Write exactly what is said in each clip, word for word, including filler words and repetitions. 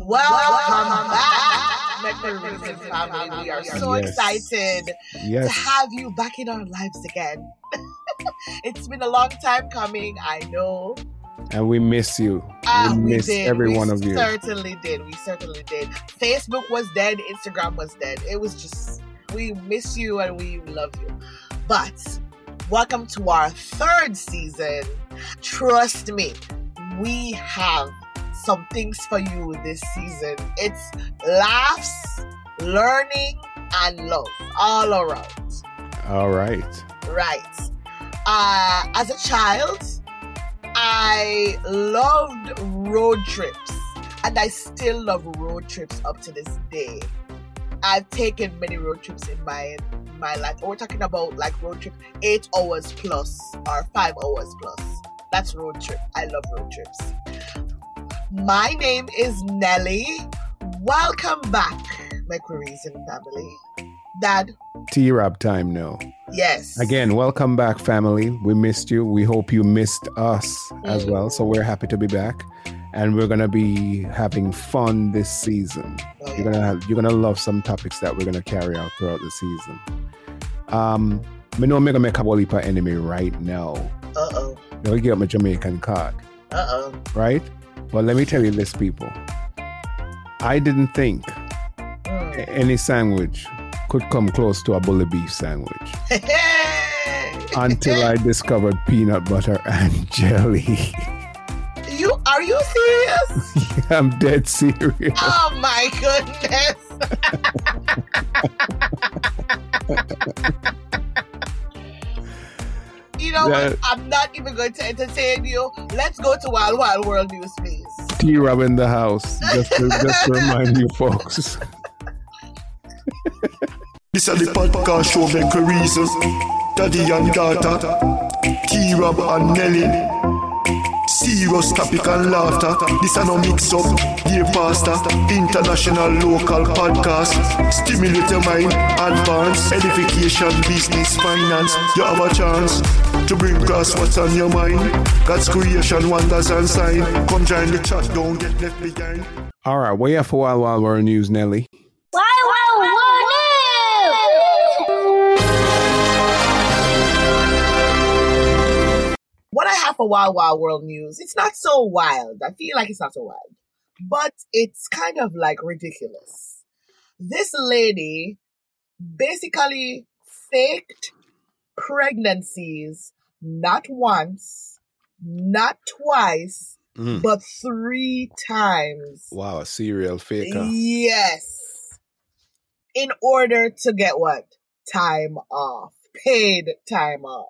Welcome back, Metro Reason family. We are so Yes. excited to Yes. have you back in our lives again. It's been a long time coming, I know. And we miss you. Ah, we we miss did. every we one of you. certainly did. We certainly did. Facebook was dead. Instagram was dead. It was just, we miss you and we love you. But welcome to our third season. Trust me, we have some things for you this season. It's laughs, learning, and love all around. All right. Right. Uh, as a child, I loved road trips, and I still love road trips up to this day. I've taken many road trips in my my life. We're talking about like road trip eight hours plus or five hours plus. That's road trip. I love road trips. My name is Nelly. Welcome back, McReason family. Dad, T-Rab time now. yes. Again, welcome back, family. We missed you. We hope you missed us as Mm. well. So we're happy to be back. And we're gonna be having fun this season. Oh, You're gonna have, you're gonna love some topics that we're gonna carry out throughout the season. Um, me know me gonna make a whole heap of enemy right now. Uh-oh. I'll get my Jamaican card, Uh-oh. right? But let me tell you this, people. I didn't think Mm. a- any sandwich could come close to a bully beef sandwich until I discovered peanut butter and jelly. You are you serious? I'm dead serious. Oh my goodness. You know what? That- I'm not even going to entertain you. Let's go to Wild Wild World News, please. T-Rab in the house. Just to, just to remind you folks. This is the podcast show make a reason. Daddy and daughter, T-Rab and Nelly. Serious topic and laughter. This is no mix up. Dear pastor, international local podcast. Stimulate your mind, advance, edification, business, finance. You have a chance to bring across what's on your mind. God's creation, wonders and sign. Come join the chat, don't get left behind. All right, way for Wild Wild World News, Nelly. Wow, wow, wow, What I have for Wild Wild World News, it's not so wild. I feel like it's not so wild. But it's kind of like ridiculous. This lady basically faked pregnancies not once, not twice, Mm. but three times. Wow, a serial faker. Yes. In order to get what? Time off. Paid time off.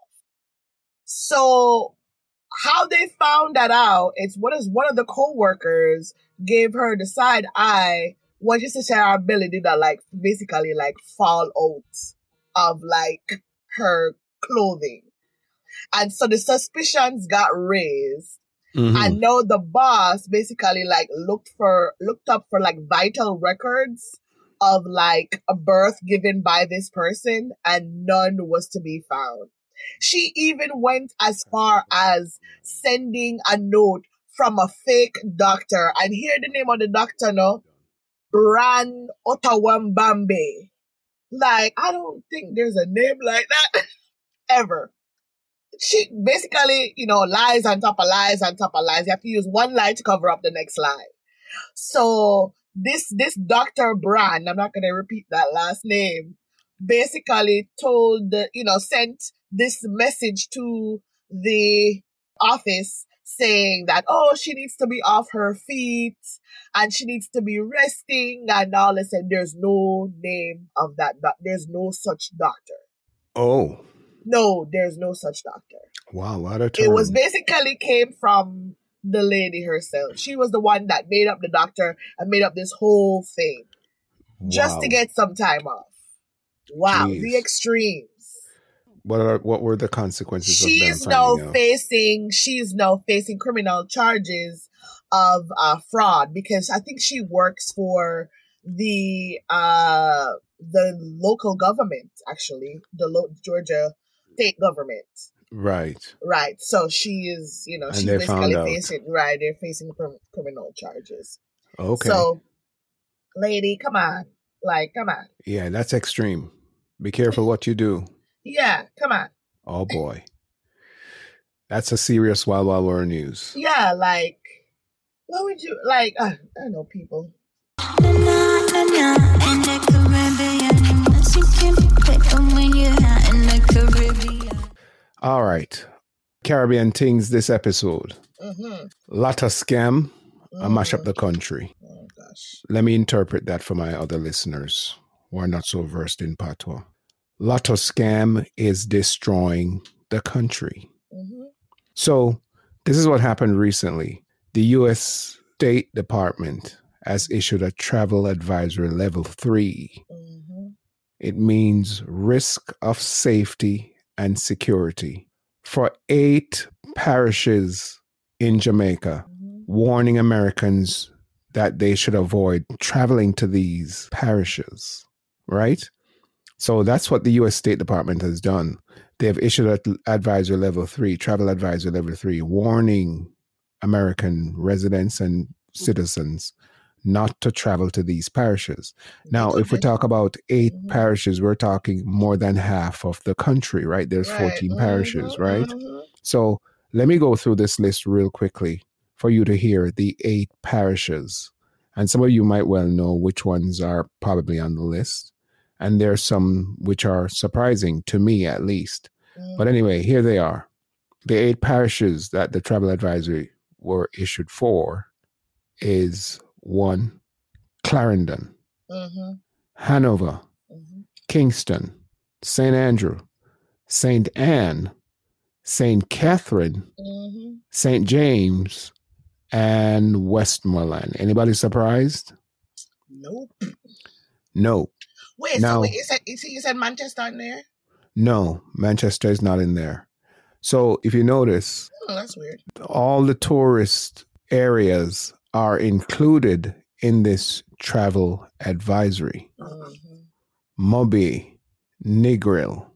So how they found that out is what is one of the co-workers gave her the side eye when she said her ability to like basically like fall out of like her clothing. And so the suspicions got raised. Mhm. I know the boss basically like looked for looked up for like vital records of like a birth given by this person, and none was to be found. She even went as far as sending a note from a fake doctor, and here the name of the doctor no, Bran Otawambambe. Like, I don't think there's a name like that ever. She basically, you know, lies on top of lies on top of lies. You have to use one lie to cover up the next lie. So this this Doctor Brand, I'm not going to repeat that last name, basically told, the- you know, sent this message to the office saying that, oh, she needs to be off her feet and she needs to be resting and all this. And there's no name of that. doc- There's no such doctor. Oh, No, there's no such doctor. wow, what a term. It was basically came from the lady herself. She was the one that made up the doctor and made up this whole thing just Wow. to get some time off. Wow, Jeez. the extremes. What are what were the consequences She's of them now finding out? facing she's now facing criminal charges of uh, fraud because I think she works for the uh the local government, actually, the lo- Georgia state government. Right. Right. So she is, you know, And she's they basically found out. facing, right, they're facing crim- criminal charges. Okay. So, lady, come on. Like, come on. Yeah, that's extreme. Be careful what you do. Yeah, come on. Oh, boy. That's a serious Wild Wild World news. Yeah, like, what would you, like, uh, I don't know, people. All right. Caribbean Things this episode. Mm-hmm. Lot of scam. Mm. I mash up the country. Oh, gosh. Let me interpret that for my other listeners who are not so versed in patois. Lot of scam is destroying the country. Mm-hmm. So this is what happened recently. The U S State Department has issued a travel advisory level three. Mm-hmm. It means risk of safety and security for eight parishes in Jamaica, Mm-hmm. warning Americans that they should avoid traveling to these parishes, right? So that's what the U S State Department has done. They've issued an advisory level three, travel advisory level three, warning American residents and citizens not to travel to these parishes. Now, if we talk about eight Mhm. parishes, we're talking more than half of the country, right? There's Right. fourteen Mhm, parishes, right? mhm. So let me go through this list real quickly for you to hear the eight parishes. And some of you might well know which ones are probably on the list. And there's some which are surprising to me, at least. Mm. But anyway, here they are. The eight parishes that the travel advisory were issued for is one, Clarendon, Mhm, Hanover, mhm. Kingston, Saint Andrew, Saint Anne, Saint Catherine, Mhm. Saint James, and Westmoreland. Anybody surprised? Nope. No. Wait, Now- so wait, you said, you said you said Manchester in there? No, Manchester is not in there. So if you notice, Oh, that's weird. all the tourist areas are included in this travel advisory. Mhm. Moby, Negril,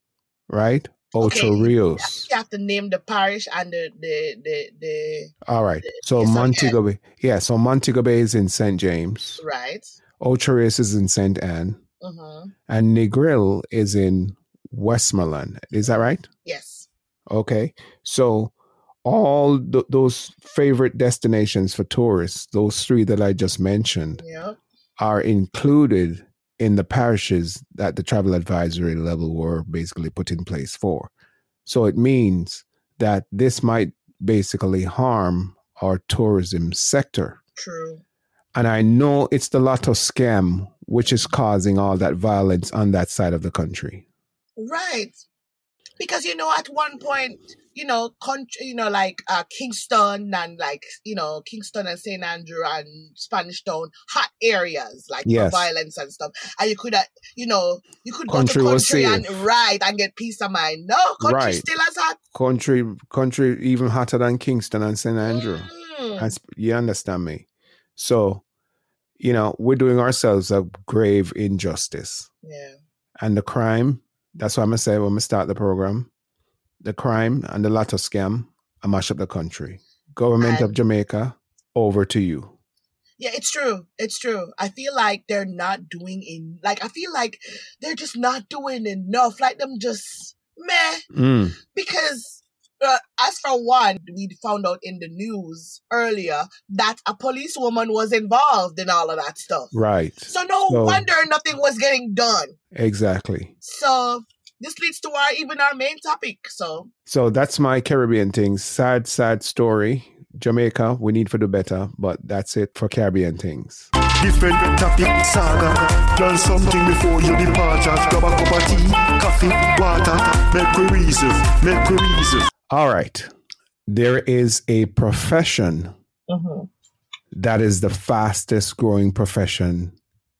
right? Ocho Okay. Rios. You have to name the parish and the the the, the All right. So Yes, okay. Montego Bay. Yeah, so Montego Bay is in Saint James. right. Ocho Rios is in Saint Anne. Mm-hmm. And Negril is in Westmoreland. Is that right? Yes. Okay. So all th- those favorite destinations for tourists, those three that I just mentioned, Yeah. are included in the parishes that the travel advisory level were basically put in place for. So it means that this might basically harm our tourism sector. True. And I know it's the lotto scam which is causing all that violence on that side of the country. Right. Because, you know, at one point, you know, country, you know, like uh, Kingston and like, you know, Kingston and Saint Andrew and Spanish Town, hot areas, like Yes. for violence and stuff. And you could, uh, you know, you could Country go to was country safe. and right and get peace of mind. No, country Right. still as hot. Country, country even hotter than Kingston and Saint Andrew. Mm. Has- You understand me? So, you know, we're doing ourselves a grave injustice. Yeah. And the crime, that's what I'm going to say when we start the program. The crime and the lotto scam, I mash up the country. Government And- of Jamaica, over to you. Yeah, it's true. It's true. I feel like they're not doing in like I feel like they're just not doing enough. Like them just meh. Mm, Because uh, as for one, we found out in the news earlier that a policewoman was involved in all of that stuff. right. So no So- wonder nothing was getting done. Exactly. So this leads to our even our main topic. So So that's my Caribbean things. Sad, sad story. Jamaica, we need to do better, but that's it for Caribbean things. Different topic saga. Learn something before you depart. Grab a cup of tea, coffee, water. Make we reason, make we reason. All right. There is a profession mm-hmm. that is the fastest growing profession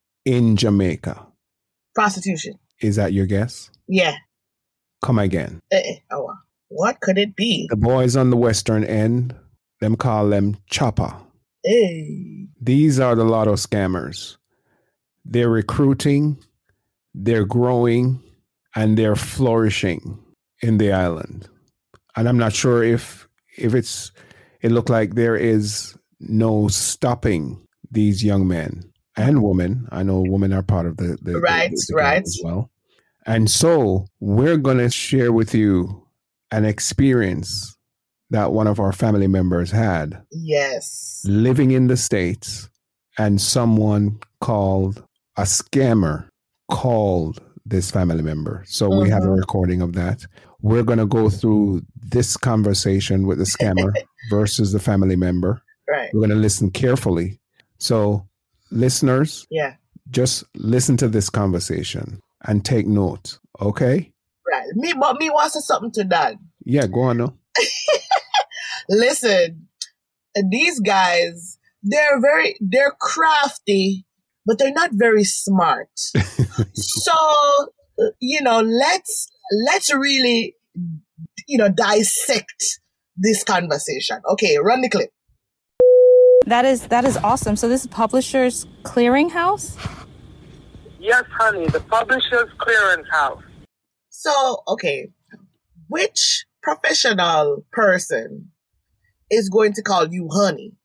in Jamaica. prostitution. Is that your guess? Yeah. Come again. Eh, oh, wow. What could it be? The boys on the western end, them call them chopper. Hey. These are the lotto scammers. They're recruiting, they're growing, and they're flourishing in the island. And I'm not sure if if it's it looked like there is no stopping these young men and women. I know women are part of the, the, right, the, the right. as well. And so we're going to share with you an experience that one of our family members had. Yes. Living in the States, and someone called a scammer called this family member. So mm-hmm. we have a recording of that. We're going to go through this conversation with the scammer versus the family member. Right. We're going to listen carefully. So listeners, yeah, just listen to this conversation and take note. Okay? Right. Me, but me wants to say something to that. Yeah, go on now. Listen, these guys, they're very, they're crafty, but they're not very smart. So, you know, let's, let's really, you know, dissect this conversation. Okay, run the clip. That is, that is awesome. So this is Publishers Clearinghouse? Yes, honey, the Publishers Clearinghouse. So, okay, which professional person is going to call you honey?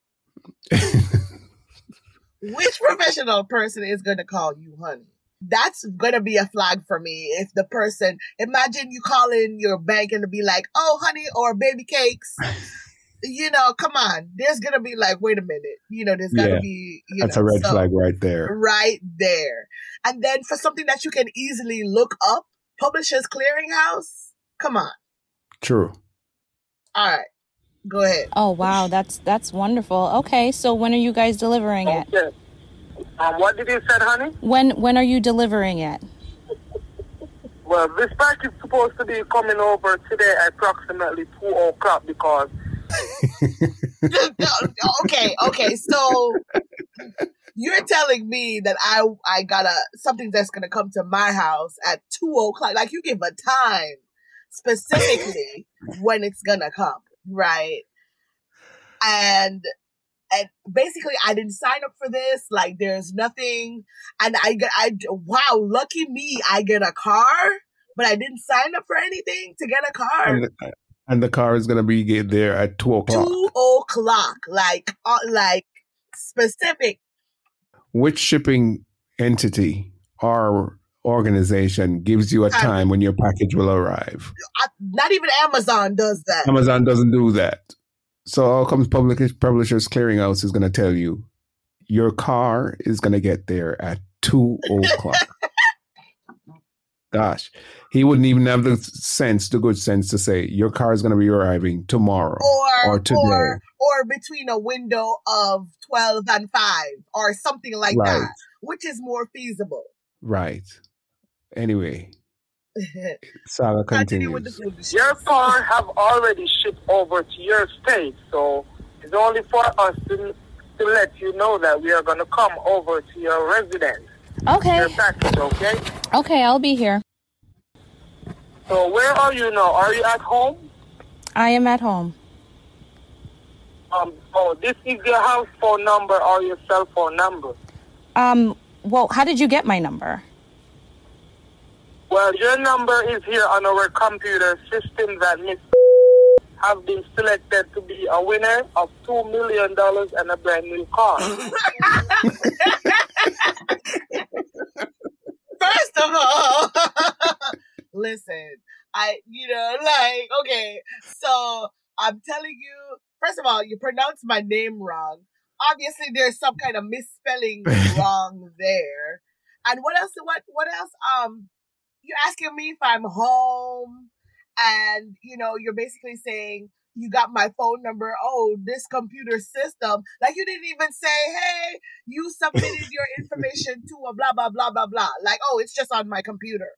Which professional person is going to call you honey? That's going to be a flag for me. If the person, imagine you calling your bank and to be like, oh, honey, or baby cakes. You know, come on. There's going to be like, wait a minute. You know, there's got to yeah, be, you that's know, a red so, flag right there. Right there. And then for something that you can easily look up, Publishers Clearinghouse, come on. True. All right. Go ahead. Oh, wow. That's that's wonderful. Okay, so when are you guys delivering it? Okay. Um, what did you say, honey? When when are you delivering it? Well, this pack is supposed to be coming over today at approximately two o'clock because... okay, okay. So you're telling me that I I got a something that's going to come to my house at two o'clock. Like you give a time specifically when it's going to come. Right. And, and basically I didn't sign up for this. Like there's nothing. And I get, I, wow, lucky me. I get a car, but I didn't sign up for anything to get a car. And the, and the car is going to be get there at two o'clock. Two o'clock. Like, uh, like specific. Which shipping entity or organization gives you a time when your package will arrive? I, not even Amazon does that. Amazon doesn't do that. So all comes Public Publishers Clearinghouse is going to tell you your car is going to get there at two o'clock. Gosh, he wouldn't even have the sense, the good sense to say your car is going to be arriving tomorrow or, or today. Or, or between a window of twelve and five or something like right. that, which is more feasible. Right. Anyway, Saga continues. Your car have already shipped over to your state, so it's only for us to, to let you know that we are going to come over to your residence. Okay. Your package, okay? Okay, I'll be here. So where are you now? Are you at home? I am at home. Um. Oh, this is your house phone number or your cell phone number? Um. Well, how did you get my number? Well, your number is here on our computer system that Miss have been selected to be a winner of two million dollars and a brand new car. First of all, listen, I, you know, like, okay, so I'm telling you, first of all, you pronounced my name wrong. Obviously, there's some kind of misspelling wrong there. And what else, what, what else, um, you're asking me if I'm home and, you know, you're basically saying you got my phone number. Oh, this computer system. Like you didn't even say, hey, you submitted your information to a blah, blah, blah, blah, blah. Like, oh, it's just on my computer.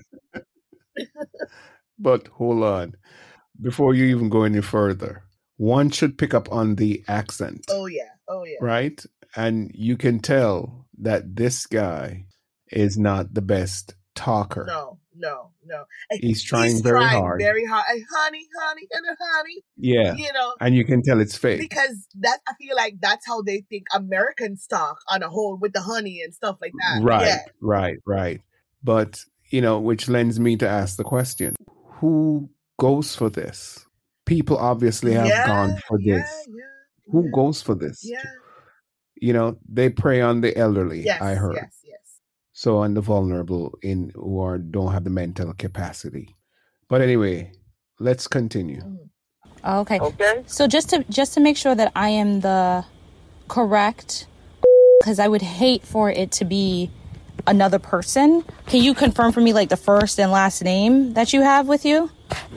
But hold on. Before you even go any further, one should pick up on the accent. Oh, yeah. Oh, yeah. Right? And you can tell that this guy is not the best talker. No, no, no. He's trying He's very trying hard. Very hard. Hey, honey, honey, and honey. Yeah. You know. And you can tell it's fake. Because that I feel like that's how they think Americans talk on a whole with the honey and stuff like that. Right, yeah. right, right. But, you know, which lends me to ask the question, who goes for this? People obviously have yeah, gone for yeah, this. Yeah, who yeah, goes for this? Yeah. you know, they prey on the elderly, Yes, I heard. yes, yes. So on the vulnerable in who are, don't have the mental capacity. But anyway, let's continue. Mhm. Okay. Okay? So just to just to make sure that I am the correct, because I would hate for it to be another person. Can you confirm for me like the first and last name that you have with you?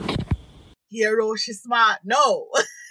Hero, she's smart. No.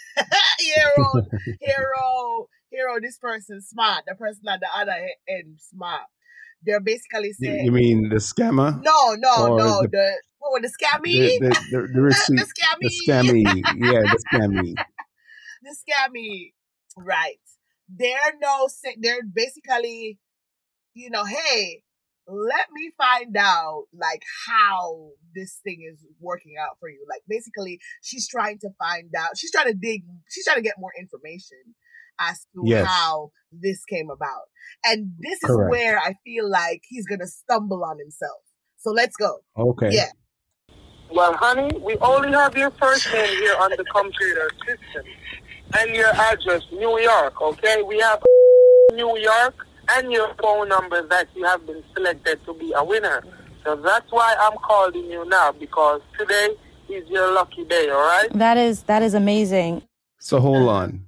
hero, hero, hero, this person's smart. The person at the other he- end smart. They're basically You, saying, you mean the scammer? no, no, Or no. the The, what, the scammy? the the, the, the receipt? the scammy. The scammy. Yeah, the scammy. the scammy. Right. They're no, sa- they're basically, you know, hey, let me find out like how this thing is working out for you. Like basically she's trying to find out, she's trying to dig, she's trying to get more information as to Yes. how this came about. And this is Correct. where I feel like he's going to stumble on himself. So let's go. Okay. Yeah. Well, honey, we only have your first name here on the computer system. And your address, New York, okay? We have New York and your phone number that you have been selected to be a winner. So that's why I'm calling you now, because today is your lucky day, all right? That is that is amazing. So hold on.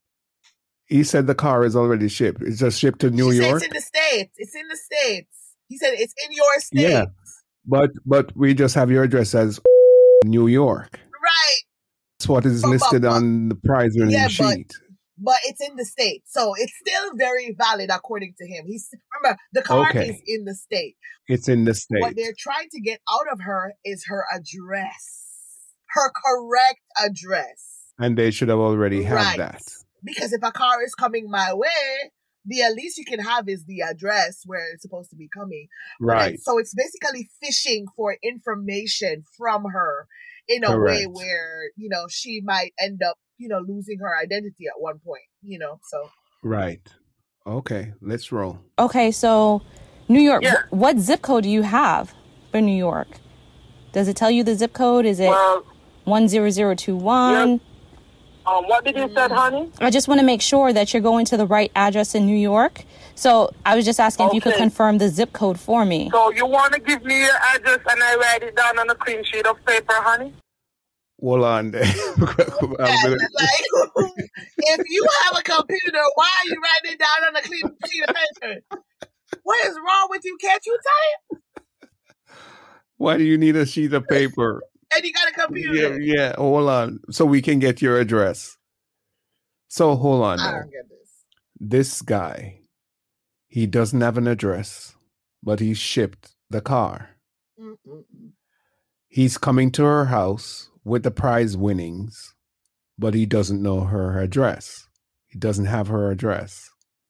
He said the car is already shipped. It's just shipped to New She said York. it's in the States. It's in the States. He said it's in your state. Yeah. But but we just have your address as New York. Right. That's what is But- but- listed but- on the prize winning Yeah, but- sheet. But it's in the state. So it's still very valid according to him. He's remember the car Okay. is in the state. It's in the What state. they're trying to get out of her is her address. Her correct address. And they should have already had Right. that. Because if a car is coming my way, the at least you can have is the address where it's supposed to be coming. Right. So it's basically fishing for information from her in a way Correct. where, you know, she might end up, you know, losing her identity at one point, you know, so. Right. Okay. Let's roll. Okay, so New York. Yeah. wh- What zip code do you have for New York? Does it tell you the zip code? Is it Well, one zero zero two one? um, what did you say, honey? I just want to make sure that you're going to the right address in New York. So I was just asking if you could Okay. confirm the zip code for me. So you want to give me your address and I write it down on a clean sheet of paper, honey? Hold on. I'm Yeah, gonna- like, if you have a computer, why are you writing it down on a clean sheet of paper? What is wrong with you? Can't you type? Why do you need a sheet of paper? And you got a Yeah, computer. yeah. Hold on. So we can get your address. So hold on. I Now. don't get this. This guy, he doesn't have an address, but he shipped the car. Mm-mm-mm. He's coming to her house with the prize winnings, but he doesn't know her address. He doesn't have her address.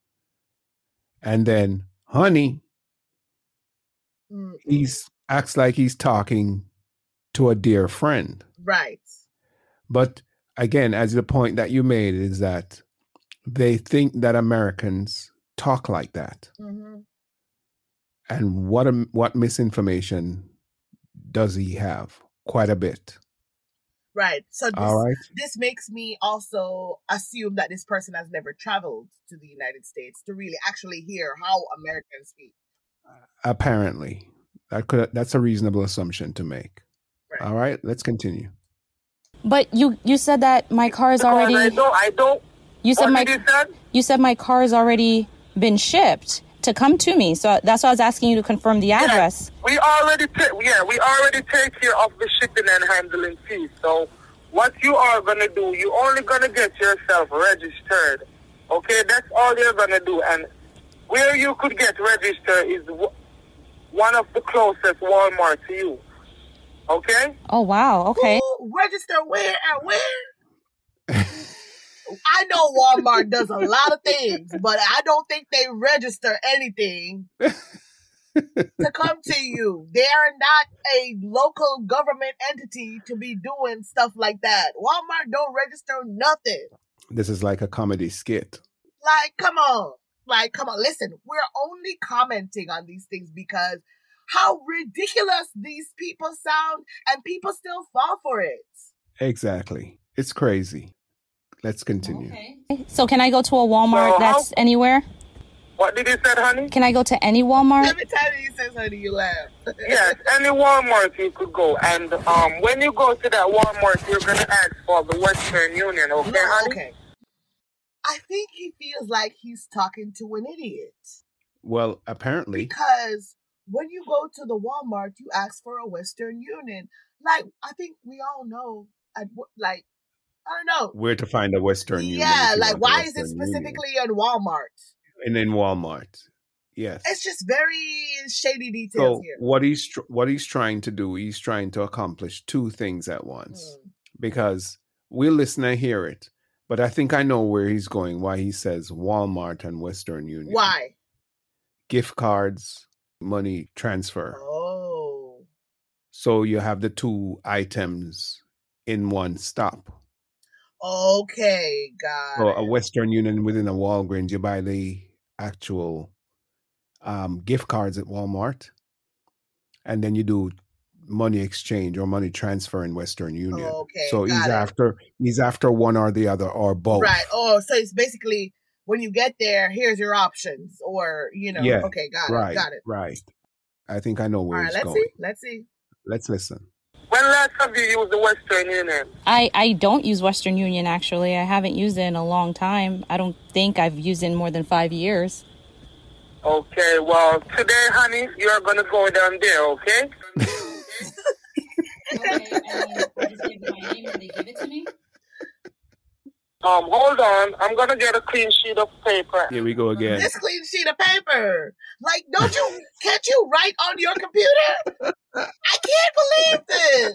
And then, honey, Mm, he's acts like he's talking to a dear friend. right. But again, as the point that you made is that they think that Americans talk like that. hmm And what a, what misinformation does he have? Quite a bit. Right. So this, All right. this makes me also assume that this person has never traveled to the United States to really actually hear how Americans speak. Apparently, that could that's a reasonable assumption to make. Right. All right. Let's continue. But you you said that my car is Because I already. don't, I don't. You said What my did you say? you said my car has already been shipped to come to me. So that's why I was asking you to confirm the address. We already ta- yeah, we already take care of the shipping and handling fees. So what you are gonna do, you only gonna get yourself registered. Okay, that's all you're gonna do. And where you could get registered is w- one of the closest Walmart to you. Okay? Oh wow. Okay. Who register where and where? I know Walmart does a lot of things, but I don't think they register anything to come to you. They are not a local government entity to be doing stuff like that. Walmart don't register nothing. This is like a comedy skit. Like, come on. Like, come on. Listen, we're only commenting on these things because how ridiculous these people sound and people still fall for it. Exactly. It's crazy. Let's continue. Okay. So can I go to a Walmart So that's how- anywhere? What did you say, honey? Can I go to any Walmart? Every time he says honey, you laugh. Yes, any Walmart you could go. And um, when you go to that Walmart, you're going to ask for the Western Union, okay, No, honey? okay. I think he feels like he's talking to an idiot. Well, apparently, Because when you go to the Walmart, you ask for a Western Union. Like, I think we all know, at, wo- like, I don't know. where to find a Western Union? Yeah, if you like, want a why is it Western Union. specifically in Walmart? And in Walmart, yes. It's just very shady details So here. what he's tr- what he's trying to do, he's trying to accomplish two things at once. Mm. Because we'll listen and hear it, but I think I know where he's going. Why he says Walmart and Western Union? Why? Gift cards, money transfer. Oh. So you have the two items in one stop. Okay, got So it. a Western Union within a Walgreens, you buy the actual um, gift cards at Walmart, and then you do money exchange or money transfer in Western Union. Okay, so he's got it. after he's after one or the other or both. Right. Oh, so it's basically when you get there, here's your options, or you know. Yeah, Okay, got right, it. Got it. right. I think I know All where right. he's Let's going. see. Let's see. Let's listen. When last have you used the Western Union? I, I don't use Western Union, actually. I haven't used it in a long time. I don't think I've used it in more than five years. Okay, well, today, honey, you're going to go down there, okay? Okay, and I just give you my name and they give it to me? Um, hold on. I'm going to get a clean sheet of paper. Here we go again. This clean sheet of paper. Like, don't you? Can't you write on your computer? I can't believe this.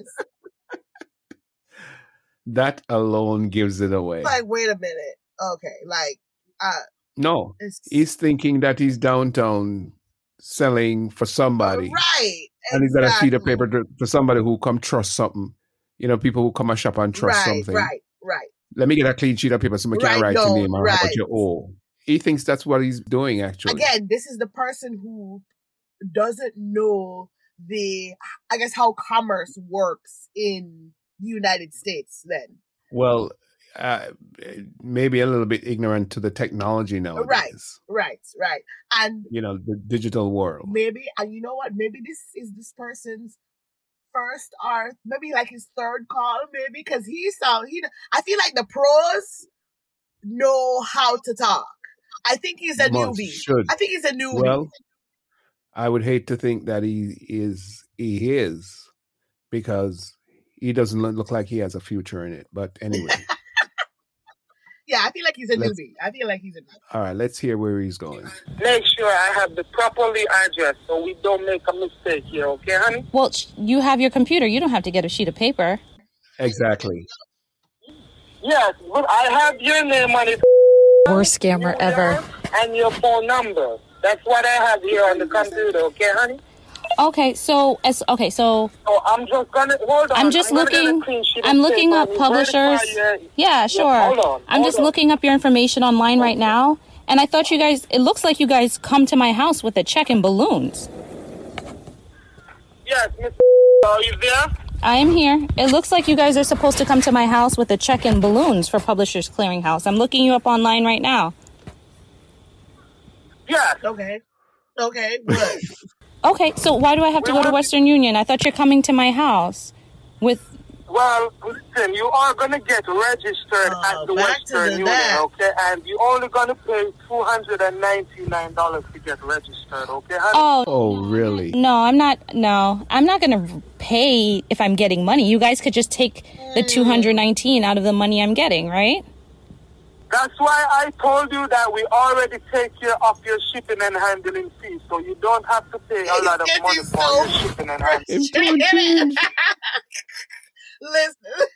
That alone gives it away. Like, wait a minute. Okay, like, uh, No, it's he's thinking that he's downtown selling for somebody. right. And he's got a sheet of exactly. paper to, for somebody who come trust something. You know, people who come and shop and trust Right, something. right, right. Let me get a clean sheet of paper so we can Right, write no, your name or how right. much you owe. He thinks that's what he's doing, actually. Again, this is the person who doesn't know the, I guess, how commerce works in the United States. Then, Well, uh, maybe a little bit ignorant to the technology nowadays. Right. right, right, and You know, the digital world. maybe, and you know what? Maybe this is this person's first or maybe like his third call, maybe because he sound he. I feel like the pros know how to talk. I think he's a Must, newbie. should. I think he's a newbie. Well, I would hate to think that he is he is because he doesn't look look like he has a future in it. But anyway, yeah, I feel like he's a Let's- newbie. I feel like he's a newbie. all right, let's hear where he's going. Make sure I have the properly address so we don't make a mistake here, okay, honey? Well, sh- you have your computer. You don't have to get a sheet of paper. Exactly. Yes, but I have your name on it. Worst scammer ever. And your phone number. That's what I have here on the computer, okay, honey? Okay, so as okay, so So I'm just gonna hold on. I'm just gonna get a looking. clean sheet of I'm looking paper up and you publishers. verify your- Yeah, sure. hold on, I'm hold just on. looking up your information online right now, and I thought you guys. It looks like you guys come to my house with a check and balloons. Yes, Miss Are you there? I am here. It looks like you guys are supposed to come to my house with a check and balloons for Publishers Clearinghouse. I'm looking you up online right now. Yes. Okay, okay, good. Okay, so why do I have to go to Western Union? I thought you're coming to my house with. Well, listen, you are going to get registered Oh, at the back to Western the Union, that. okay? And you're only going to pay two hundred ninety-nine dollars to get registered, okay, honey? Oh, Oh, really? no, I'm not. No, I'm not going to pay if I'm getting money. You guys could just take the two hundred nineteen out of the money I'm getting, right? That's why I told you that we already take care of your shipping and handling fees, so you don't have to pay a lot of This money is for so your shipping and handling. Important. Listen.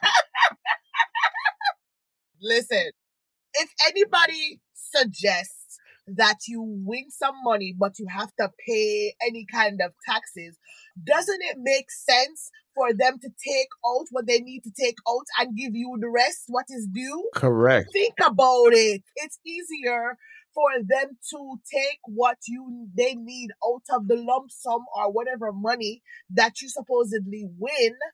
Listen. If anybody suggests that you win some money, but you have to pay any kind of taxes, doesn't it make sense for them to take out what they need to take out and give you the rest, what is due? Correct. Think about it. It's easier for them to take what you they need out of the lump sum or whatever money that you supposedly win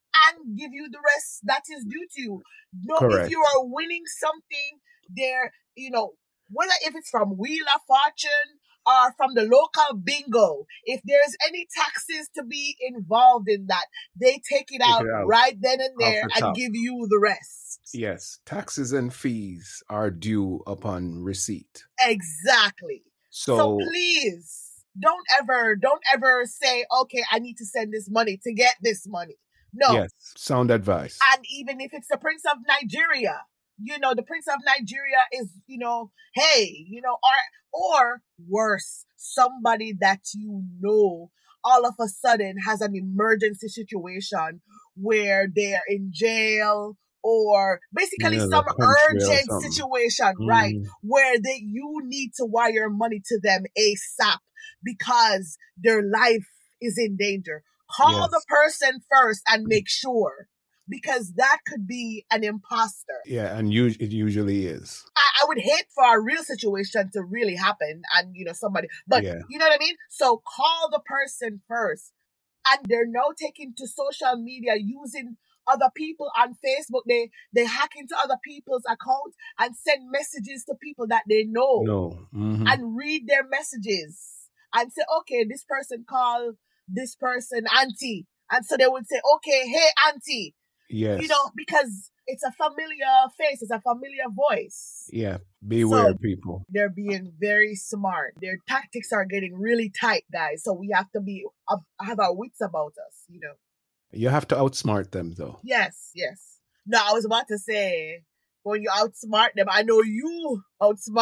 and give you the rest that is due to you. No, Correct. if you are winning something, there, you know, whether if it's from Wheel of Fortune or from the local bingo, if there's any taxes to be involved in that, they take it, Take out, it out right then and off there the and top. give you the rest. Yes, taxes and fees are due upon receipt. Exactly. So, So, please don't ever, don't ever say, okay, I need to send this money to get this money. No. yes, sound advice. And even if it's the Prince of Nigeria, you know, the Prince of Nigeria is, you know, hey, you know, or, or worse, somebody that you know all of a sudden has an emergency situation where they're in jail or basically In some another country or urgent something. situation, right? Mm, Where they, you need to wire money to them ASAP because their life is in danger. Call yes. the person first and make sure, because that could be an imposter. Yeah, and us- it usually is. I, I would hate for a real situation to really happen and, you know, somebody, but Yeah. you know what I mean? So call the person first. And they're now taking to social media using other people on Facebook. They, they hack into other people's accounts and send messages to people that they know No. Mhm. and read their messages and say, okay, this person called this person auntie. And so they would say, okay, hey, auntie, Yes. you know, because it's a familiar face, it's a familiar voice. Yeah. Beware, So people. they're being very smart. Their tactics are getting really tight, guys. So we have to be, uh, have our wits about us, you know. You have to outsmart them, though. Yes, yes. No, I was about to say, when you outsmart them, I know you outsmart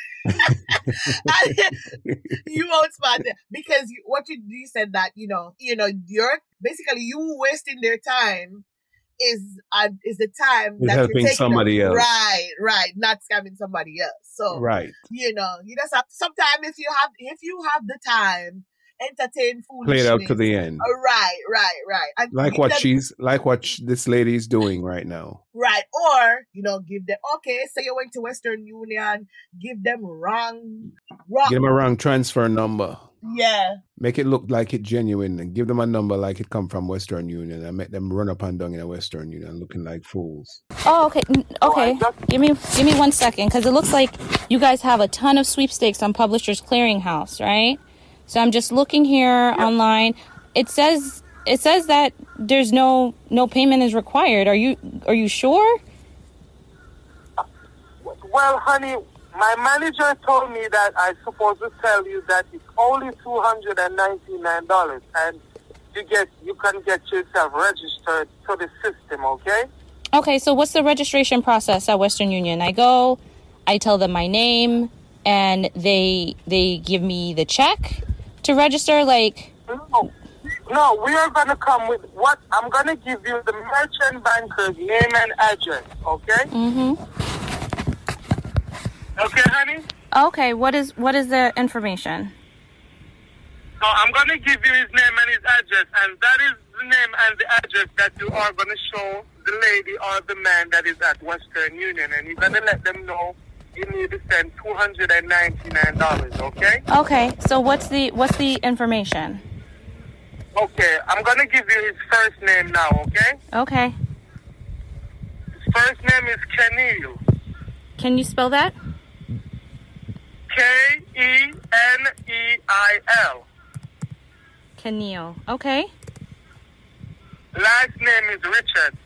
you outsmart them because you, what you you said that you know you know you're basically you wasting their time is uh, is the time With that you're helping taking somebody them, else. right, right, not scamming somebody else. So Right. you know you just have sometimes if you have if you have the time, entertain Play it out to foolishness. the end. Uh, right, right, right. And Like give what them- she's, like what sh- this lady's doing right now. Right. Or, you know, give them, okay, say you went to Western Union, give them wrong, wrong. Give them a wrong transfer number. Yeah. Make it look like it genuine and give them a number like it come from Western Union and make them run up and down in a Western Union looking like fools. Oh, okay. N- Okay. Give me give me one second because it looks like you guys have a ton of sweepstakes on Publishers Clearinghouse, right? So I'm just looking here online. It says it says that there's no no payment is required. Are you are you sure? Well, honey, my manager told me that I'm supposed to tell you that it's only two hundred ninety-nine dollars, and you get you can get yourself registered to the system, okay? Okay, so what's the registration process at Western Union? I go, I tell them my name, and they they give me the check to register. Like, No, no, we are gonna come with what I'm gonna give you the merchant banker's name and address, okay? mm-hmm. Okay, honey. Okay, what is what is the information? So I'm gonna give you his name and his address, and that is the name and the address that you are gonna show the lady or the man that is at Western Union, and you're gonna let them know you need to send two hundred ninety-nine dollars, okay? Okay, so what's the what's the information? Okay, I'm gonna give you his first name now, okay? Okay, His first name is Kenil. can you spell that? K E N E I L. Kenil. Okay. Last name is Richard.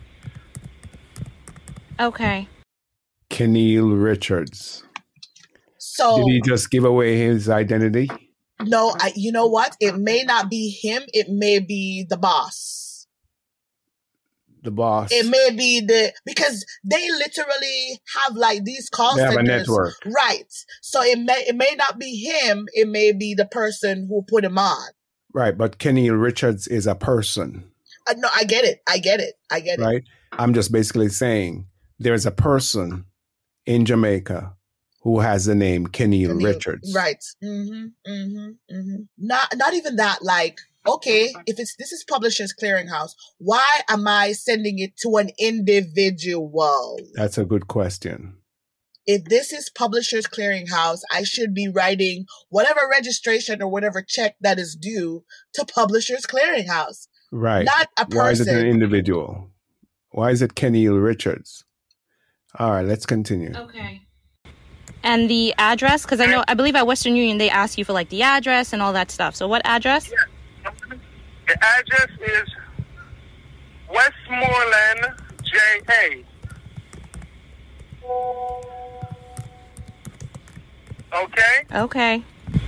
Okay. Kenil Richards. So, Did he just give away his identity? no, I, you know what? It may not be him. It may be the boss. The boss. It may be the, because they literally have like these call They have a centers. network. Right. So it may, it may not be him. It may be the person who put him on. Right, but Kenil Richards is a person, Uh, no, I get it. I get it. I get it. right? I'm just basically saying there's a person in Jamaica who has the name Kenil Kenil, Richards. Right. Mm-hmm. Mm-hmm. Mm-hmm. Not not even that, like, okay, if it's this is Publishers Clearinghouse, why am I sending it to an individual? That's a good question. If this is Publishers Clearinghouse, I should be writing whatever registration or whatever check that is due to Publishers Clearinghouse. Right. Not a Why is it an person. individual? Why is it Keneal Richards? All right, let's continue. Okay. And the address, because I know, I believe at Western Union they ask you for like the address and all that stuff. So what address? Yeah. The address is Westmoreland J A. Okay? Okay.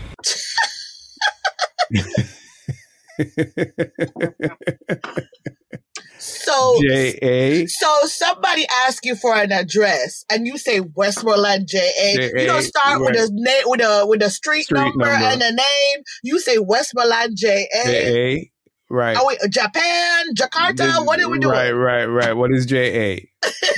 So, J A. so somebody asks you for an address, and you say Westmoreland J A. J A, You don't start with right. a name with a with a street, Street number, number. and a name. You say Westmoreland J A. J A. Right. Oh wait, Japan, Jakarta. The- What are we doing? Right, right, right. What is J A?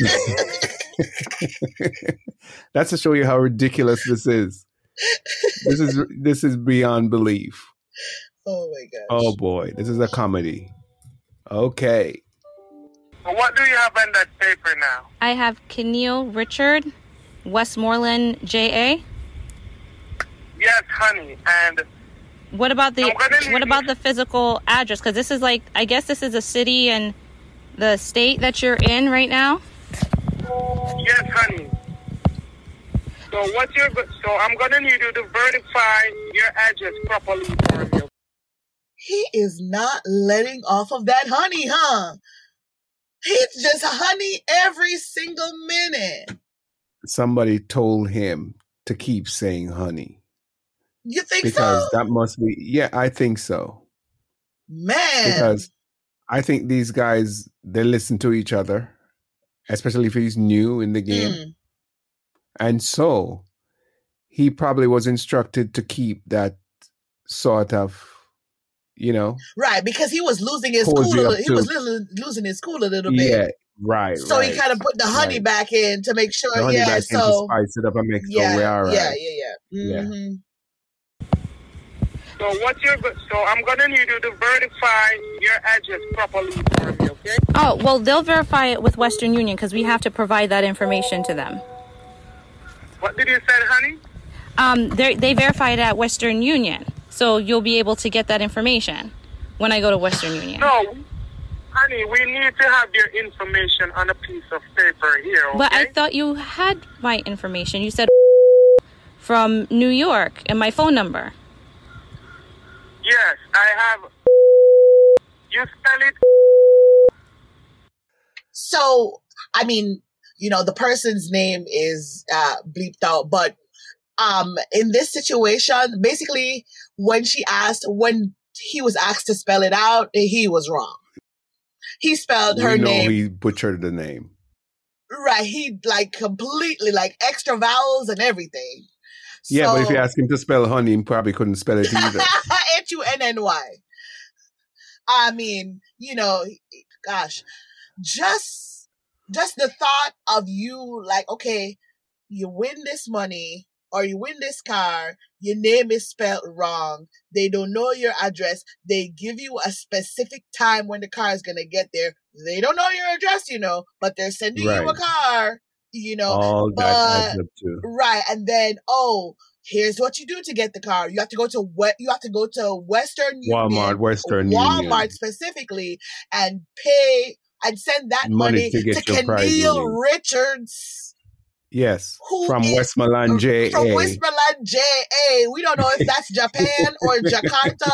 That's to show you how ridiculous this is. This is this is beyond belief. Oh my gosh. Oh boy, this is a comedy. Okay. So what do you have on that paper now? I have Keneal Richard, Westmoreland J A. Yes, honey. And What about the I'm gonna need what about you- the physical address? Because this is like, I guess this is a city and the state that you're in right now. yes, honey. So what you're go- so I'm gonna need you to verify your address properly for me. He is not letting off of that honey, huh? He's just honey every single minute. Somebody told him to keep saying honey. You think Because so? that must be, yeah, I think so. Man. Because I think these guys, they listen to each other, especially if he's new in the game. Mm. And so he probably was instructed to keep that sort of, you know, Right, because he was losing his Pulls cool. you A up little, he too. was little, losing his cool a little bit. yeah, right. So right. he kind of put the honey right. back in to make sure. The honey yeah. back in to So spice it up and make sure yeah, we're all right. yeah, yeah, yeah. Yeah. hmm So what you're go- so I'm gonna need you to verify your address properly for me, okay? Oh, well, they'll verify it with Western Union because we have to provide that information to them. What did you say, honey? Um, they they verify it at Western Union, so you'll be able to get that information when I go to Western Union. No, honey, we need to have your information on a piece of paper here, okay? But I thought you had my information. You said from New York and my phone number. Yes, I have. You spell it. So I mean, you know, the person's name is uh, bleeped out, but um, in this situation, basically, when she asked, when he was asked to spell it out, he was wrong. He spelled her we know name he butchered the name. right. He like completely like extra vowels and everything. Yeah, but if So- you ask him to spell honey, he probably couldn't spell it either. H U N N Y. I mean, you know, gosh, just just the thought of you like, okay, you win this money or you win this car, your name is spelled wrong. They don't know your address. They give you a specific time when the car is gonna get there. They don't know your address, you know, but they're sending you a Right. car, you know. All that but- adds up to. Right, and then oh, here's what you do to get the car. You have to go to what you have to go to Western Union, Walmart, Western Walmart Union. specifically, and pay and send that Money money, to to, get your prize Keneal money. Yes, Yes, Who from is- Westmoreland J A. from Westmoreland J A. We don't know if that's Japan or Jakarta.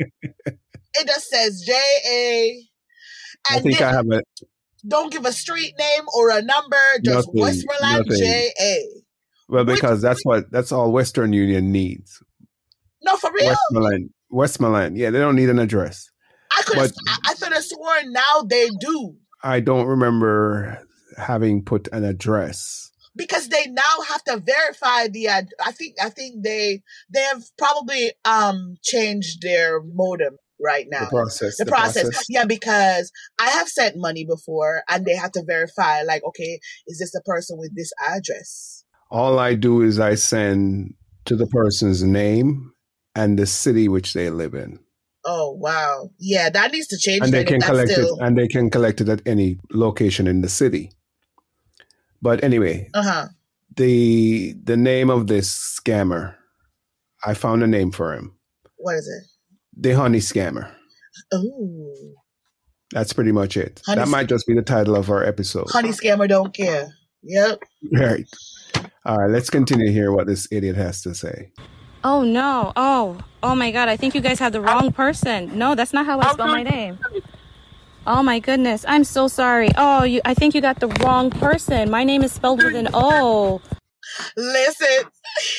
It just says J A. I And think then I have a. don't give a street name or a number, just Nothing, Westmoreland nothing. J A. Well, Which- because that's what that's all Western Union needs. No, for real. Westmoreland, Westmoreland. Yeah, they don't need an address. I could have. but- I, I could have sworn now they do. I don't remember having put an address. Because they now have to verify the ad- I think I think they they have probably um changed their modem right now. The process. The, process. Yeah, because I have sent money before and they have to verify like, okay, is this a person with this address? All I do is I send to the person's name and the city which they live in, Oh wow. Yeah, that needs to change. and they then if can that's collect still- it. And they can collect it at any location in the city. But anyway, Uh-huh. the the name of this scammer, I found a name for him. What is it? The honey scammer. Ooh. That's pretty much it. Honey that might just be the title of our episode. Honey scammer don't care. Yep. Right. All right, let's continue to hear what this idiot has to say. Oh, no. Oh, oh my God. I think you guys have the wrong person. No, that's not how I spell my name. Oh my goodness. I'm so sorry. Oh, you. I think you got the wrong person. My name is spelled with an O. Listen.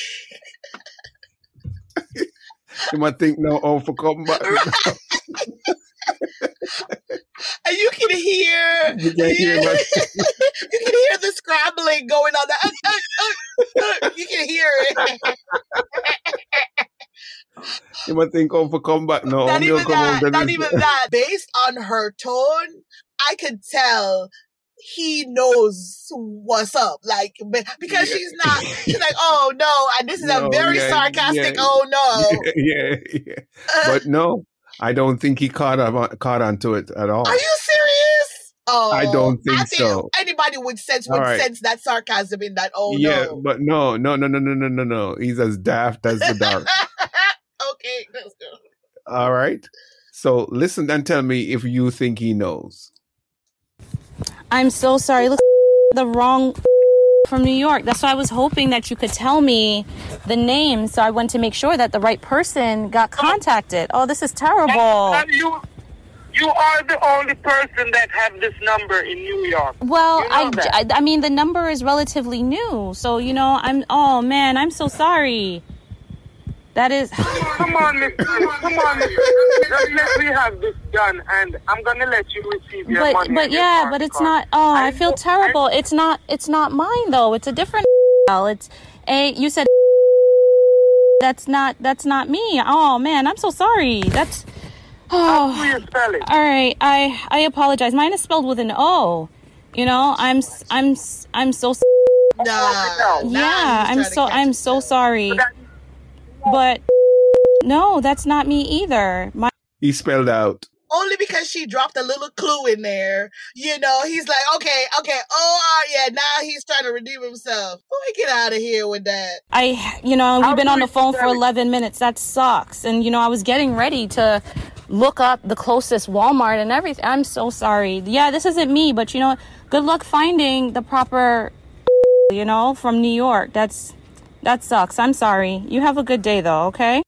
You might think no O for come back. And you can hear, You can hear you, my- you can hear the scrabbling going on. The, uh, uh, uh, you can hear it. You might think O for come back. No, Not only even come that. over Not the- even that. Based on her tone, I could tell he knows what's up. Like, be- because Yeah. she's not, she's like, oh no. And this is No, a very yeah, sarcastic, yeah. oh no. yeah, yeah. But no, I don't think he caught on, caught onto it at all. Are you serious? Oh, I don't think I think so. Anybody would sense would All right. sense that sarcasm in that. Oh yeah, no. but no, no, no, no, no, no, no, no. He's as daft as the dark. Okay, let's go. All right. So listen and tell me if you think he knows. I'm so sorry. Look, the wrong from New York. That's why I was hoping that you could tell me the name, so I went to make sure that the right person got contacted. Oh, this is terrible. And you, you are the only person that have this number in New York. Well, You know I, that. I, I mean, the number is relatively new, so you know, I'm. Oh man, I'm so sorry. That is. Come on, mister. Come on, mister. Just let me have this done, and I'm gonna let you receive your But money. but and your yeah, card but it's card. not. Oh, I I feel know- terrible. I- It's not. It's not mine though. It's a different. It's a. You said. That's not. That's not me. Oh man, I'm so sorry. That's. How do Oh. you spell it? All right. I I apologize. Mine is spelled with an O. You know, I'm s- I'm s- I'm so. s- Nah. Now, Now Yeah, he's I'm trying to so catch I'm so himself. sorry. That- But no, that's not me either. My He spelled out. Only because she dropped a little clue in there. You know, he's like, okay, okay, oh, uh, yeah, now he's trying to redeem himself. Boy, get out of here with that. I, you know, How we've been do on we the phone for spell it? eleven minutes. That sucks. And, you know, I was getting ready to look up the closest Walmart and everything. I'm so sorry. Yeah, this isn't me, but, you know, good luck finding the proper, you know, from New York. That's, that sucks. I'm sorry. You have a good day, though, okay?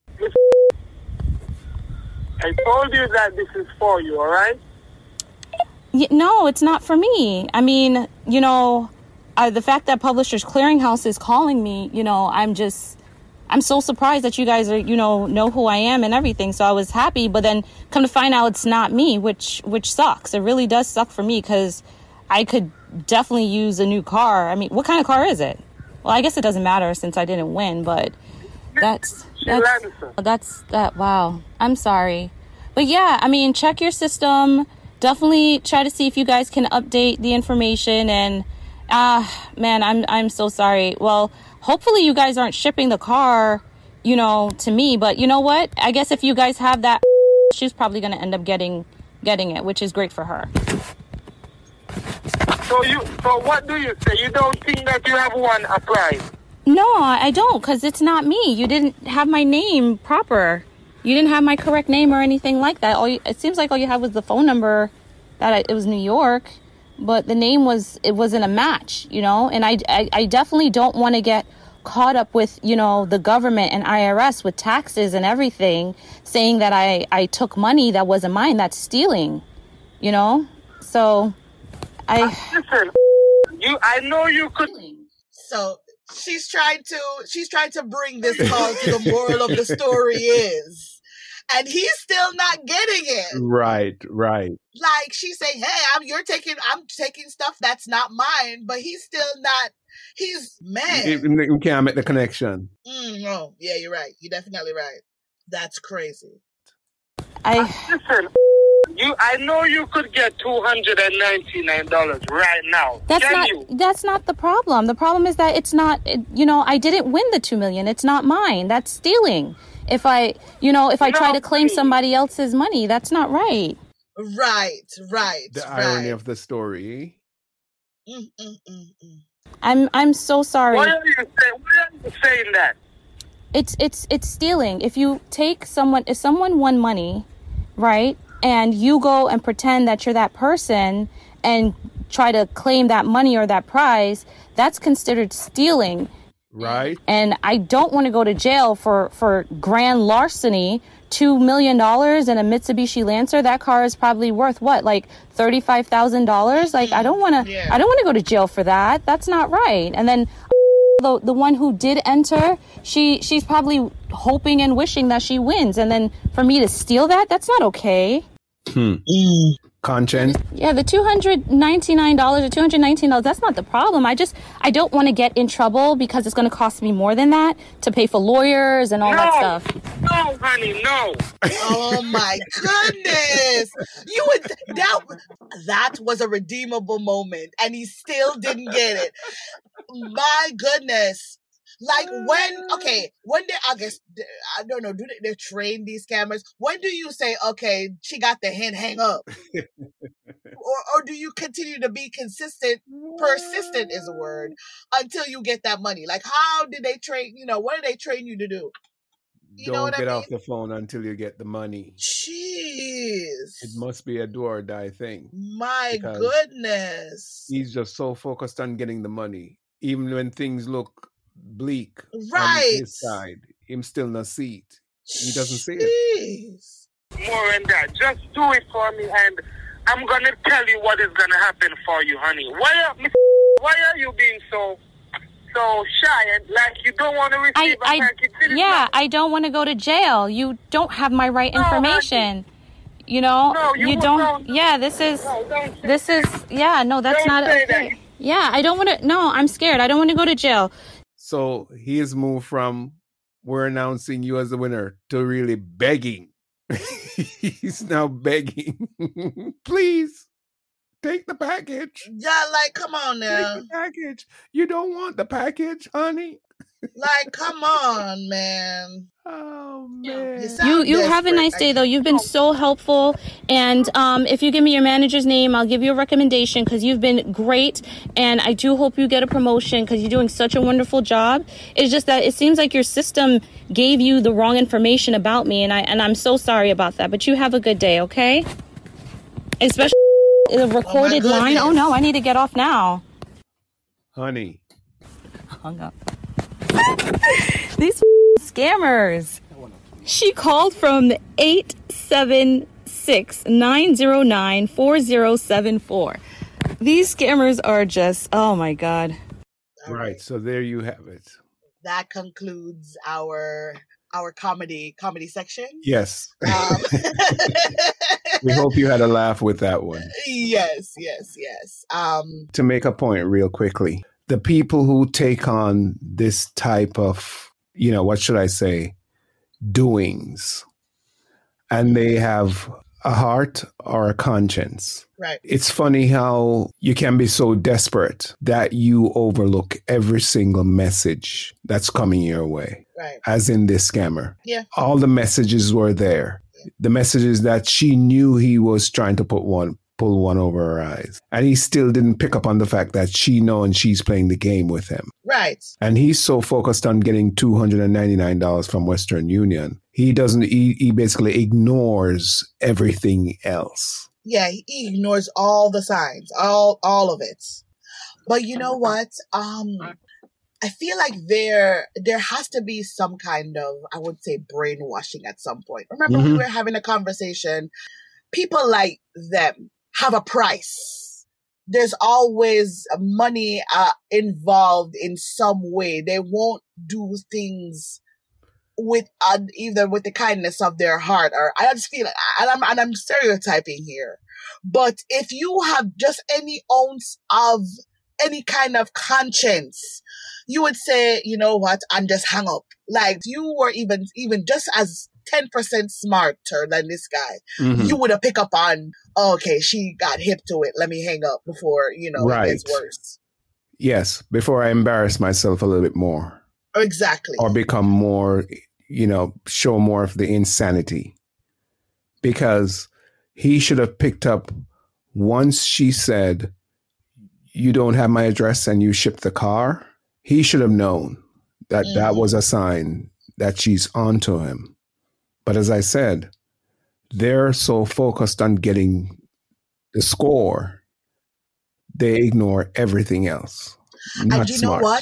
I told you that this is for you, all right? Y- no, it's not for me. I mean, you know, uh, the fact that Publishers Clearinghouse is calling me, you know, I'm just, I'm so surprised that you guys are, you know, know who I am and everything. So I was happy, but then come to find out it's not me, which, which sucks. It really does suck for me because I could definitely use a new car. I mean, what kind of car is it? Well, I guess it doesn't matter since I didn't win, but that's, that's, Lancer. that's that. Wow. I'm sorry. But yeah, I mean, check your system. Definitely try to see if you guys can update the information. And ah, man, I'm I'm so sorry. Well, hopefully you guys aren't shipping the car, you know, to me. But you know what? I guess if you guys have that, she's probably going to end up getting getting it, which is great for her. So you, so what do you say? You don't think that you have one applied? No, I don't, because it's not me. You didn't have my name proper. You didn't have my correct name or anything like that. All you, it seems like all you had was the phone number that I, it was New York, but the name was, it wasn't a match, you know? And I, I, I definitely don't want to get caught up with, you know, the government and I R S with taxes and everything, saying that I, I took money that wasn't mine. That's stealing, you know? So I... Listen, you, I know you could. So she's trying to she's trying to bring this call to the moral of the story is, and he's still not getting it. Right, right. Like she's saying, "Hey, I'm you're taking I'm taking stuff that's not mine," but he's still not. He's man. You can't make the connection. Mm, no, yeah, you're right. You're definitely right. That's crazy. I Listen, you, I know you could get two hundred and ninety nine dollars right now. That's Can not you? that's not the problem. The problem is that it's not, you know, I didn't win the two million. It's not mine. That's stealing. If I, you know, if I try No, to claim please. somebody else's money, that's not right. Right, right, The right. irony of the story. Mm, mm, mm, mm. I'm I'm so sorry. Why are you saying? Why are you saying that? It's it's it's stealing. If you take someone if someone won money, right? and you go and pretend that you're that person and try to claim that money or that prize, that's considered stealing. Right. And I don't want to go to jail for, for grand larceny. Two million dollars in a Mitsubishi Lancer. That car is probably worth what, like thirty-five thousand dollars? Like, I don't want to, Yeah. I don't want to go to jail for that. That's not right. And then the the one who did enter, she she's probably hoping and wishing that she wins. And then for me to steal that, that's not okay. Hmm. Conscience. Yeah, the two hundred ninety-nine dollars or two hundred nineteen dollars, that's not the problem. I just, I don't want to get in trouble because it's going to cost me more than that to pay for lawyers and all no, that stuff. No, honey, no. Oh my goodness! You would that that was a redeemable moment, and he still didn't get it. My goodness! Like when, okay, when they, I guess, I don't know, do they, they train these cameras? When do you say, okay, she got the hint, hang up? or, or do you continue to be consistent, persistent is a word, until you get that money? Like, how did they train, you know, what do they train you to do? You Don't know what get I mean? off the phone until you get the money. Jeez. It must be a do or die thing. My because goodness. He's just so focused on getting the money. Even when things look bleak Right. on his side, him still not see it. He doesn't see it. Jeez. More than that. Just do it for me, and I'm gonna tell you what is gonna happen for you, honey. Why are why are you being so so shy and like you don't want to receive I, a I, package? It is yeah, not- I don't want to go to jail. You don't have my right No, information. You know, No, you don't. don't. Yeah, this is, No, don't say this is, yeah, no, that's Don't not say okay. that. Yeah, I don't want to. No, I'm scared. I don't want to go to jail. So he has moved from we're announcing you as the winner to really begging. He's now begging. Please take the package. Yeah, like, come on now. Take the package. You don't want the package, honey. Like, come on, man. Oh You, man. sound You you have a desperate. nice day I- though. You've been so helpful, and um, if you give me your manager's name, I'll give you a recommendation because you've been great, and I do hope you get a promotion because you're doing such a wonderful job. It's just that it seems like your system gave you the wrong information about me, and I and I'm so sorry about that. But you have a good day, okay? Especially the recorded line. goodness. Oh no, I need to get off now. Honey. Hung up. These scammers. She called from eight seven six, nine zero nine, four zero seven four. These scammers are just, oh my God. All Right. So there you have it. That concludes our our comedy comedy section. Yes. Um, We hope you had a laugh with that one. yes, yes, yes. Um, To make a point real quickly, the people who take on this type of, you know, what should I say, doings, and they have a heart or a conscience. right. It's funny how you can be so desperate that you overlook every single message that's coming your way, Right. as in this scammer. Yeah. All the messages were there. The messages that she knew he was trying to put one, pull one over her eyes. And he still didn't pick up on the fact that she knows she's playing the game with him. Right. And he's so focused on getting two hundred ninety-nine dollars from Western Union. He doesn't, he, he basically ignores everything else. Yeah, he ignores all the signs, all all of it. But you know what? Um, I feel like there there has to be some kind of, I would say, brainwashing at some point. Remember, we Mhm. were having a conversation. People like them have a price. There's always money uh, involved in some way. They won't do things with uh, either with the kindness of their heart, or I just feel, and I'm and I'm stereotyping here, but if you have just any ounce of any kind of conscience, you would say, you know what, I'm just hung up. Like you were even even just as ten percent smarter than this guy, Mhm. you would have picked up on, oh, okay, she got hip to it. Let me hang up before, you know, Right. it gets worse. Yes, before I embarrass myself a little bit more Exactly. or become more, you know, show more of the insanity. Because he should have picked up once she said, you don't have my address and you shipped the car. He should have known that that Mhm. was a sign that she's onto him. But as I said, they're so focused on getting the score, they ignore everything else. Not And you smart. know what?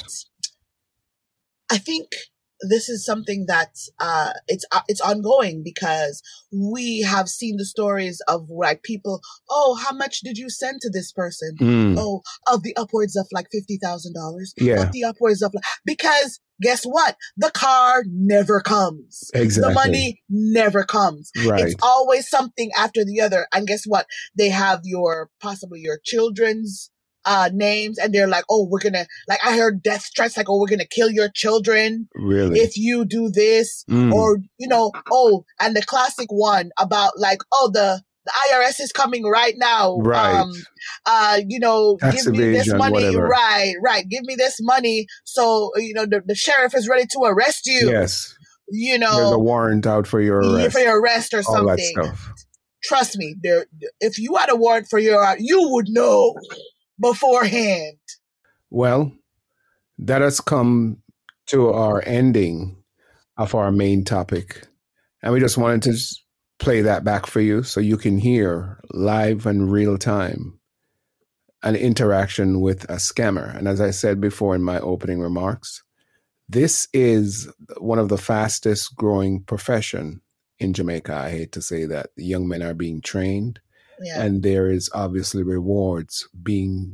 I think this is something that uh, it's uh, it's ongoing because we have seen the stories of like people. Oh, how much did you send to this person? Mm, Oh, of the upwards of like fifty thousand dollars. yeah, Of the upwards of like, because guess what? The car never comes. exactly. The money never comes. Right. It's always something after the other. And guess what? They have your possibly your children's uh names, and they're like, oh, we're gonna, like, I heard death threats like, oh, we're gonna kill your children Really. if you do this, Mm, or you know, oh, and the classic one about like, oh, the the I R S is coming right now. right. Um, uh, you know, Tax give me this evasion, money, whatever. right, right, give me this money, so you know the, the sheriff is ready to arrest you. Yes. You There's a know, warrant out for your y- arrest. for your arrest or All that something. stuff. Trust me, there. If you had a warrant for your, you would know beforehand. Well, that has come to our ending of our main topic. And we just wanted to just play that back for you so you can hear live and real time an interaction with a scammer. And as I said before in my opening remarks, this is one of the fastest growing profession in Jamaica. I hate to say that. The young men are being trained, Yeah. and there is obviously rewards being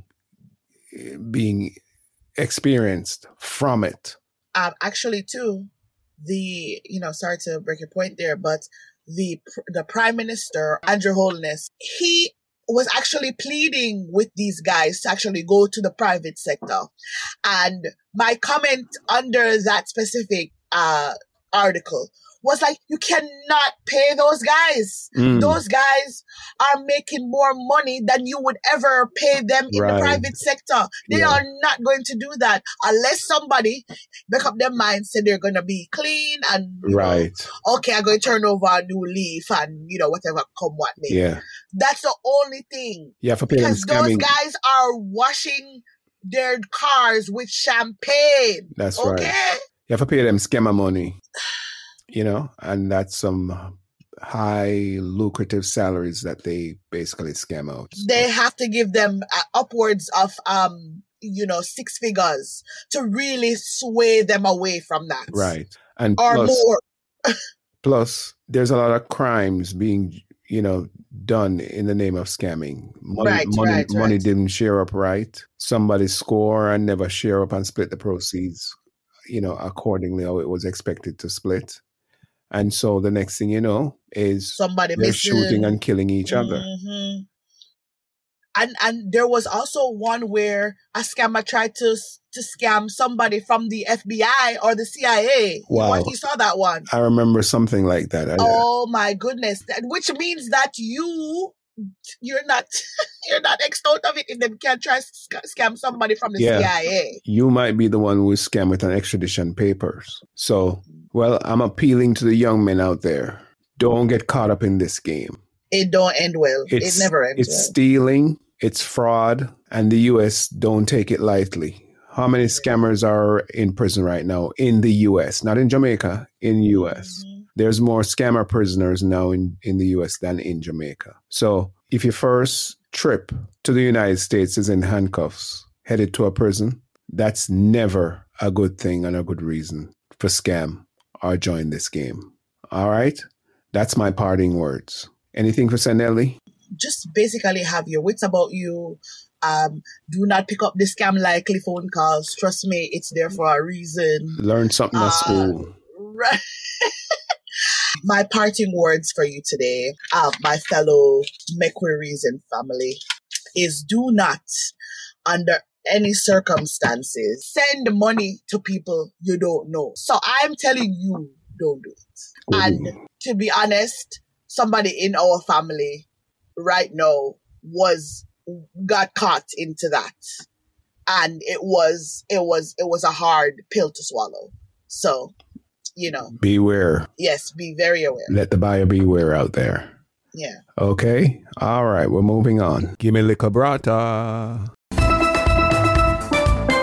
being experienced from it. Um, actually, too, the you know, sorry to break your point there, but the the Prime Minister Andrew Holness, he was actually pleading with these guys to actually go to the private sector, and my comment under that specific uh article was like, you cannot pay those guys. Mm, Those guys are making more money than you would ever pay them in the right. private sector. They Yeah. are not going to do that unless somebody make up their mind, say they're going to be clean and, you Right. know, okay, I'm going to turn over a new leaf and, you know, whatever come what may. Yeah. That's the only thing. You have to pay them Because those scamming. guys are washing their cars with champagne. That's Okay? right. You have to pay them scammer money, you know, and that's some high lucrative salaries that they basically scam out. They have to give them uh, upwards of, um, you know, six figures to really sway them away from that. Right. And Or plus, more. plus, there's a lot of crimes being, you know, done in the name of scamming. Money, Right, money, right, money right. didn't share up right. Somebody score and never share up and split the proceeds, you know, accordingly how it was expected to split. And so the next thing you know is Somebody they're shooting missing. and killing each other. hmm And and there was also one where a scammer tried to to scam somebody from the F B I or the C I A. You, Wow. wa- you saw that one. I remember something like that. I, Oh my goodness! That, which means that you you're not you're not exposed of it if they can try sc- scam somebody from the Yeah. C I A. You might be the one who is scammed with an extradition papers. So, well, I'm appealing to the young men out there. Don't get caught up in this game. It don't end well. It's, it never ends it's well. stealing, it's fraud, and the U S don't take it lightly. How many scammers are in prison right now in the U S? Not in Jamaica, in U S. Mhm. There's more scammer prisoners now in, in the U S than in Jamaica. So if your first trip to the United States is in handcuffs, headed to a prison, that's never a good thing and a good reason for scam or join this game. All right? That's my parting words. Anything for Sanelli? Just basically have your wits about you. Um, do not pick up the scam likely phone calls. Trust me, it's there for a reason. Learn something at Uh, school. Right. My parting words for you today, uh, my fellow McQuarries and family, is do not, under any circumstances, send money to people you don't know. So I'm telling you, don't do it. And to be honest, somebody in our family right now was got caught into that, and it was it was it was a hard pill to swallow. So, you know, Beware. yes, be very aware. Let the buyer beware out there. Yeah. Okay? All right, we're moving on. Give me liquor brata.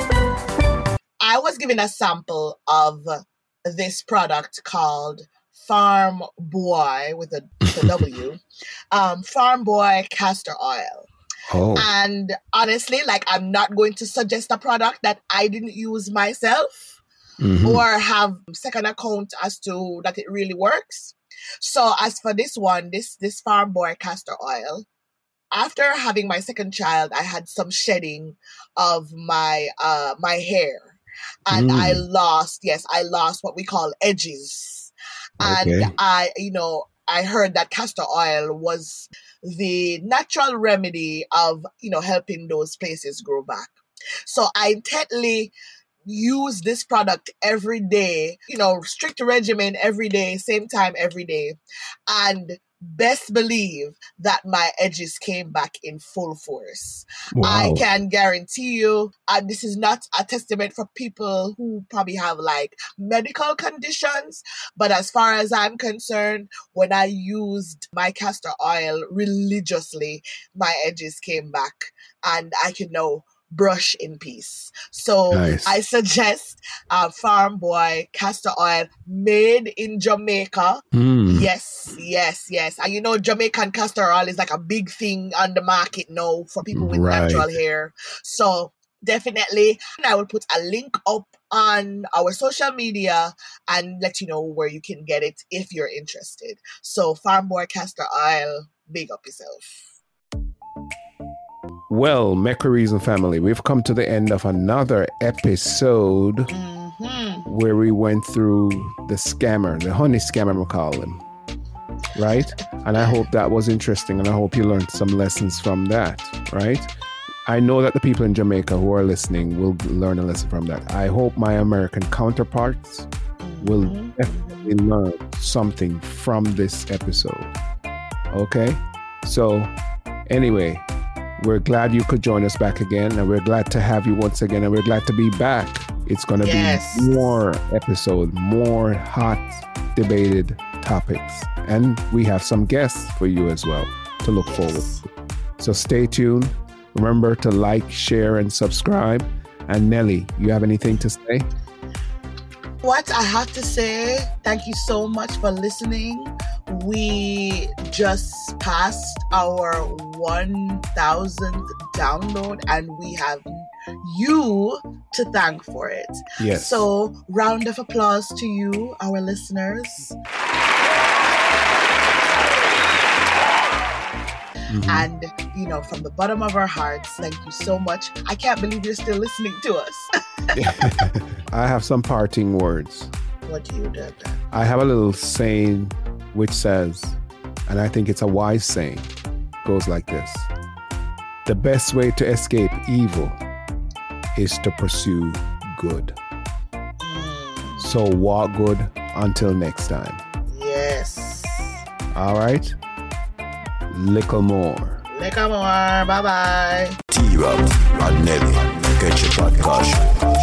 I was given a sample of this product called Farm Boy with a, with a W, um, Farm Boy castor oil. Oh. And honestly, like, I'm not going to suggest a product that I didn't use myself Mm-hmm. or have second account as to that it really works. So as for this one, this this Farm Boy castor oil, after having my second child, I had some shedding of my uh my hair, and Mm. I lost yes I lost what we call edges, and Okay. I you know I heard that castor oil was the natural remedy of you know helping those places grow back. So I intently use this product every day, you know, strict regimen every day, same time every day. And best believe that my edges came back in full force. I Wow. can guarantee you, and this is not a testament for people who probably have like medical conditions, but as far as I'm concerned, when I used my castor oil religiously, my edges came back and I can now brush in peace. So Nice. I suggest uh, Farm Boy castor oil made in Jamaica. Mm. Yes, yes, yes. And you know, Jamaican castor oil is like a big thing on the market now for people with Right. natural hair. So definitely, I will put a link up on our social media and let you know where you can get it if you're interested. So Farm Boy castor oil, big up yourself. Well, Memories and family, we've come to the end of another episode Mm-hmm. where we went through the scammer, the honey scammer, we call him. Right? And I hope that was interesting, and I hope you learned some lessons from that. Right? I know that the people in Jamaica who are listening will learn a lesson from that. I hope my American counterparts will definitely learn something from this episode. Okay? So, anyway, we're glad you could join us back again, and we're glad to have you once again, and we're glad to be back. It's going to Yes. be more episode, more hot debated topics, and we have some guests for you as well to look forward to. So stay tuned. Remember to like, share, and subscribe. And Nelly, you have anything to say? What I have to say, thank you so much for listening. We just passed our one thousandth download, and we have you to thank for it. Yes. So, round of applause to you, our listeners. Mhm. And, you know, from the bottom of our hearts, thank you so much. I can't believe you're still listening to us. I have some parting words. What do you do? I have a little saying which says, and I think it's a wise saying, goes like this: the best way to escape evil is to pursue good. Mm, So walk good until next time. yes. All right? Little more. Like more. Bye bye. T-Rob and Nelly, catch your podcast.